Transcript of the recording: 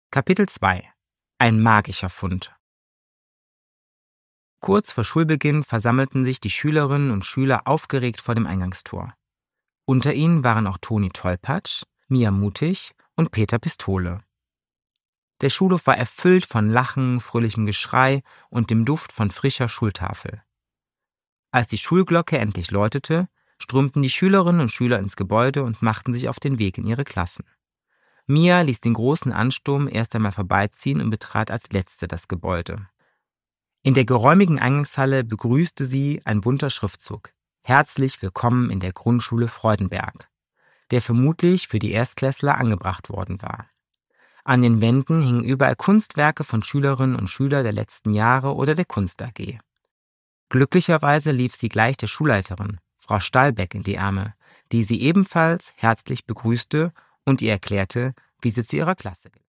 Kapitel 2 – Ein magischer Fund. Kurz vor Schulbeginn versammelten sich die Schülerinnen und Schüler aufgeregt vor dem Eingangstor. Unter ihnen waren auch Toni Tollpatsch, Mia Mutig und Peter Pistole. Der Schulhof war erfüllt von Lachen, fröhlichem Geschrei und dem Duft von frischer Schultafel. Als die Schulglocke endlich läutete, strömten die Schülerinnen und Schüler ins Gebäude und machten sich auf den Weg in ihre Klassen. Mia ließ den großen Ansturm erst einmal vorbeiziehen und betrat als Letzte das Gebäude. In der geräumigen Eingangshalle begrüßte sie ein bunter Schriftzug: Herzlich willkommen in der Grundschule Freudenberg, der vermutlich für die Erstklässler angebracht worden war. An den Wänden hingen überall Kunstwerke von Schülerinnen und Schülern der letzten Jahre oder der Kunst AG. Glücklicherweise lief sie gleich der Schulleiterin, Frau Stahlbeck, in die Arme, die sie ebenfalls herzlich begrüßte und ihr erklärte, wie sie zu ihrer Klasse